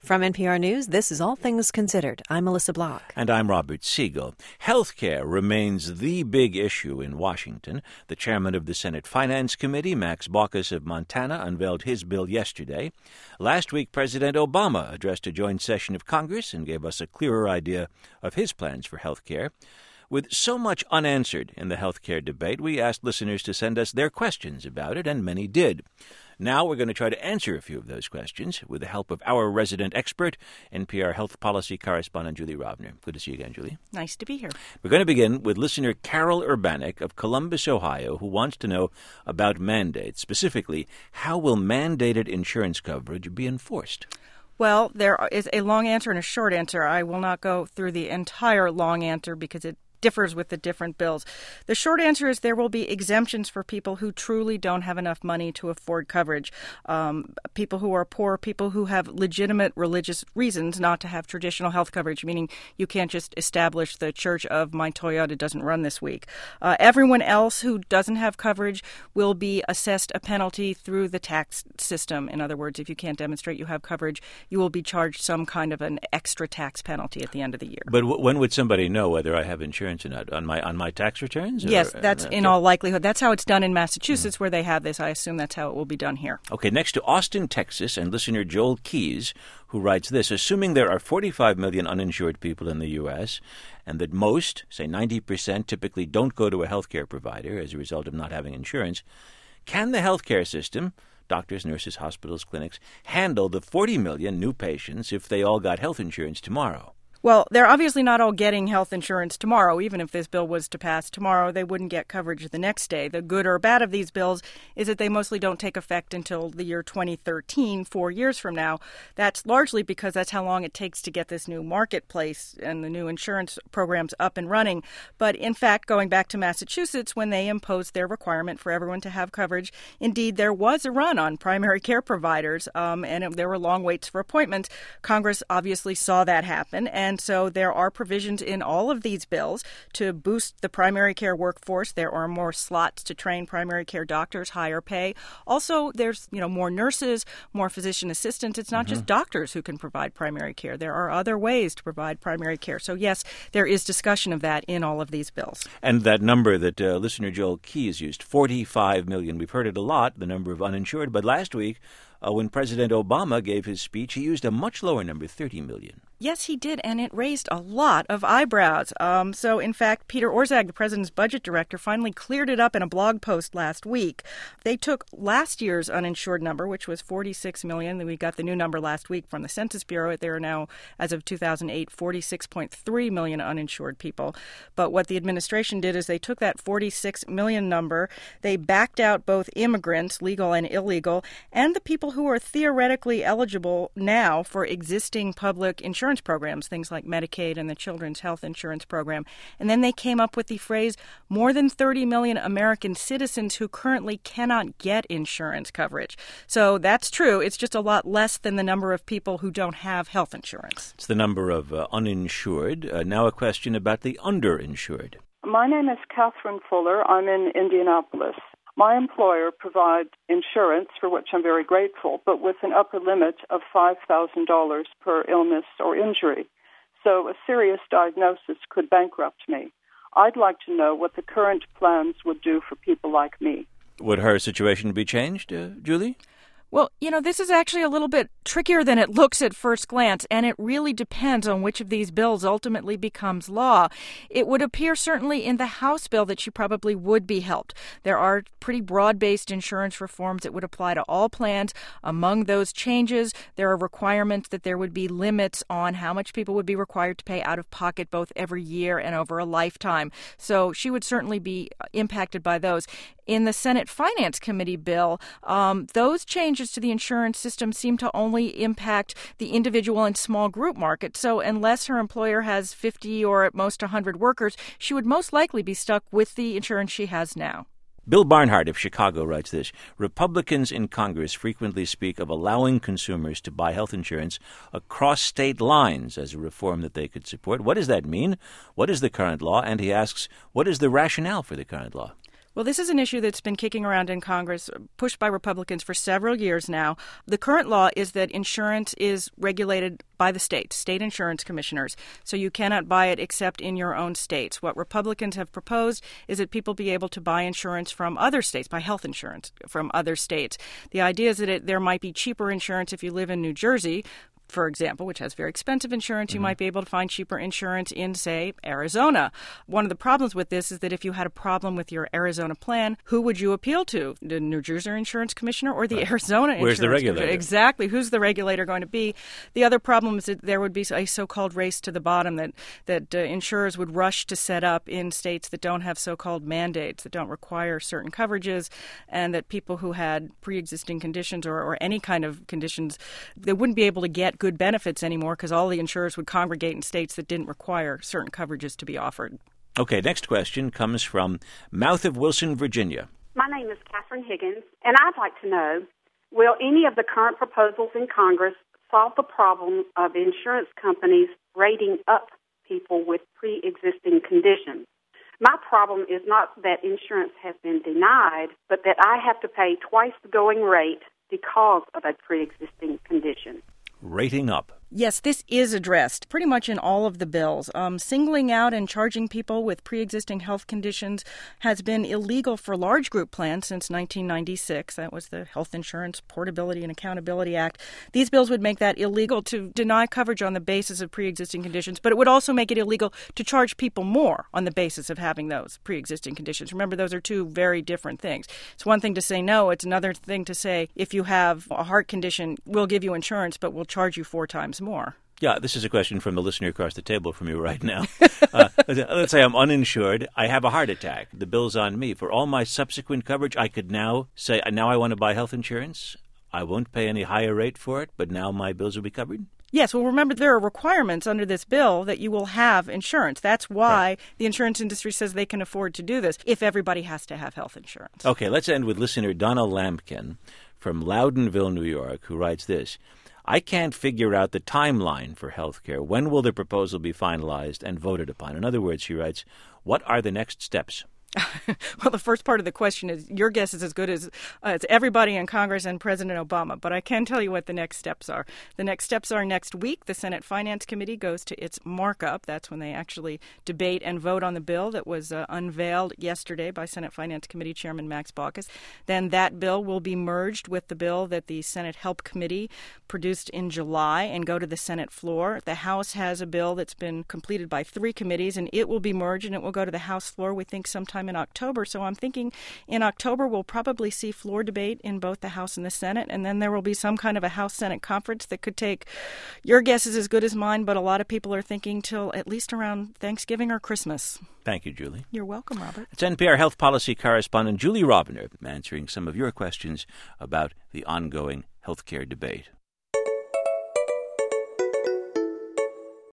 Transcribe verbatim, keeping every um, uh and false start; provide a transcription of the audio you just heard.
From N P R News, this is All Things Considered. I'm Melissa Block. And I'm Robert Siegel. Healthcare remains the big issue in Washington. The chairman of the Senate Finance Committee, Max Baucus of Montana, unveiled his bill yesterday. Last week, President Obama addressed a joint session of Congress and gave us a clearer idea of his plans for healthcare. With so much unanswered in the healthcare debate, we asked listeners to send us their questions about it, and many did. Now we're going to try to answer a few of those questions with the help of our resident expert, N P R health policy correspondent Julie Rovner. Good to see you again, Julie. Nice to be here. We're going to begin with listener Carol Urbanek of Columbus, Ohio, who wants to know about mandates. Specifically, how will mandated insurance coverage be enforced? Well, there is a long answer and a short answer. I will not go through the entire long answer because it differs with the different bills. The short answer is there will be exemptions for people who truly don't have enough money to afford coverage. Um, people who are poor, people who have legitimate religious reasons not to have traditional health coverage, meaning you can't just establish the church of my Toyota doesn't run this week. Uh, everyone else who doesn't have coverage will be assessed a penalty through the tax system. In other words, if you can't demonstrate you have coverage, you will be charged some kind of an extra tax penalty at the end of the year. But w- when would somebody know whether I have insurance? Or not? On my on my tax returns? Or, yes, that's uh, in all likelihood. That's how it's done in Massachusetts, mm. where they have this. I assume that's how it will be done here. Okay, next to Austin, Texas, and listener Joel Keys, who writes this: assuming there are forty-five million uninsured people in the U S and that most, say ninety percent, typically don't go to a health care provider as a result of not having insurance, can the health care system, doctors, nurses, hospitals, clinics, handle the forty million new patients if they all got health insurance tomorrow? Well, they're obviously not all getting health insurance tomorrow. Even if this bill was to pass tomorrow, they wouldn't get coverage the next day. The good or bad of these bills is that they mostly don't take effect until the year twenty thirteen, four years from now. That's largely because that's how long it takes to get this new marketplace and the new insurance programs up and running. But in fact, going back to Massachusetts, when they imposed their requirement for everyone to have coverage, indeed, there was a run on primary care providers, um, and it, there were long waits for appointments. Congress obviously saw that happen, and And so there are provisions in all of these bills to boost the primary care workforce. There are more slots to train primary care doctors, higher pay. Also, there's, you know, more nurses, more physician assistants. It's not mm-hmm. just doctors who can provide primary care. There are other ways to provide primary care. So, yes, there is discussion of that in all of these bills. And that number that uh, listener Joel Keys used, forty-five million, we've heard it a lot, the number of uninsured. But last week, uh, when President Obama gave his speech, he used a much lower number, thirty million. Yes, he did, and it raised a lot of eyebrows. Um, so, in fact, Peter Orszag, the president's budget director, finally cleared it up in a blog post last week. They took last year's uninsured number, which was forty-six million. We got the new number last week from the Census Bureau. There are now, as of two thousand eight, forty-six point three million uninsured people. But what the administration did is they took that forty-six million number, they backed out both immigrants, legal and illegal, and the people who are theoretically eligible now for existing public insurance programs, things like Medicaid and the Children's Health Insurance Program. And then they came up with the phrase more than thirty million American citizens who currently cannot get insurance coverage. So that's true. It's just a lot less than the number of people who don't have health insurance. It's the number of uh, uninsured. Uh, now a question about the underinsured. My name is Catherine Fuller. I'm in Indianapolis. My employer provides insurance, for which I'm very grateful, but with an upper limit of five thousand dollars per illness or injury. So a serious diagnosis could bankrupt me. I'd like to know what the current plans would do for people like me. Would her situation be changed, uh, Julie? Well, you know, this is actually a little bit trickier than it looks at first glance, and it really depends on which of these bills ultimately becomes law. It would appear certainly in the House bill that she probably would be helped. There are pretty broad-based insurance reforms that would apply to all plans. Among those changes, there are requirements that there would be limits on how much people would be required to pay out of pocket both every year and over a lifetime. So she would certainly be impacted by those. In the Senate Finance Committee bill, um, those changes to the insurance system seem to only impact the individual and small group market. So unless her employer has fifty or at most one hundred workers, she would most likely be stuck with the insurance she has now. Bill Barnhart of Chicago writes this: Republicans in Congress frequently speak of allowing consumers to buy health insurance across state lines as a reform that they could support. What does that mean? What is the current law? And he asks, what is the rationale for the current law? Well, this is an issue that's been kicking around in Congress, pushed by Republicans for several years now. The current law is that insurance is regulated by the states, state insurance commissioners, so you cannot buy it except in your own states. What Republicans have proposed is that people be able to buy insurance from other states, buy health insurance from other states. The idea is that it, there might be cheaper insurance if you live in New Jersey, for example, which has very expensive insurance. You mm-hmm. might be able to find cheaper insurance in, say, Arizona. One of the problems with this is that if you had a problem with your Arizona plan, who would you appeal to? The New Jersey Insurance Commissioner or the right. Arizona Insurance Where's the regulator? Commissioner? Exactly. Who's the regulator going to be? The other problem is that there would be a so-called race to the bottom that, that uh, insurers would rush to set up in states that don't have so-called mandates, that don't require certain coverages, and that people who had pre-existing conditions or, or any kind of conditions, they wouldn't be able to get good benefits anymore because all the insurers would congregate in states that didn't require certain coverages to be offered. Okay, next question comes from Mouth of Wilson, Virginia. My name is Catherine Higgins, and I'd like to know, will any of the current proposals in Congress solve the problem of insurance companies rating up people with pre-existing conditions? My problem is not that insurance has been denied, but that I have to pay twice the going rate because of a pre-existing condition. Rating up. Yes, this is addressed pretty much in all of the bills. Um, singling out and charging people with pre-existing health conditions has been illegal for large group plans since nineteen ninety-six. That was the Health Insurance Portability and Accountability Act. These bills would make that illegal to deny coverage on the basis of pre-existing conditions, but it would also make it illegal to charge people more on the basis of having those pre-existing conditions. Remember, those are two very different things. It's one thing to say no. It's another thing to say if you have a heart condition, we'll give you insurance, but we'll charge you four times more. Yeah, this is a question from the listener across the table from you right now. uh, let's say I'm uninsured. I have a heart attack. The bill's on me. For all my subsequent coverage, I could now say, now I want to buy health insurance. I won't pay any higher rate for it, but now my bills will be covered? Yes, well, remember, there are requirements under this bill that you will have insurance. That's why right. the insurance industry says they can afford to do this, if everybody has to have health insurance. Okay, let's end with listener Donna Lampkin from Loudonville, New York, who writes this. I can't figure out the timeline for health care. When will the proposal be finalized and voted upon? In other words, she writes, what are the next steps? Well, the first part of the question is your guess is as good as uh, it's everybody in Congress and President Obama. But I can tell you what the next steps are. The next steps are next week. The Senate Finance Committee goes to its markup. That's when they actually debate and vote on the bill that was uh, unveiled yesterday by Senate Finance Committee Chairman Max Baucus. Then that bill will be merged with the bill that the Senate Help Committee produced in July and go to the Senate floor. The House has a bill that's been completed by three committees, and it will be merged, and it will go to the House floor, we think, sometime in October. So I'm thinking in October we'll probably see floor debate in both the House and the Senate, and then there will be some kind of a House-Senate conference that could take, your guess is as good as mine, but a lot of people are thinking till at least around Thanksgiving or Christmas. Thank you, Julie. You're welcome, Robert. It's N P R health policy correspondent Julie Robiner answering some of your questions about the ongoing health care debate.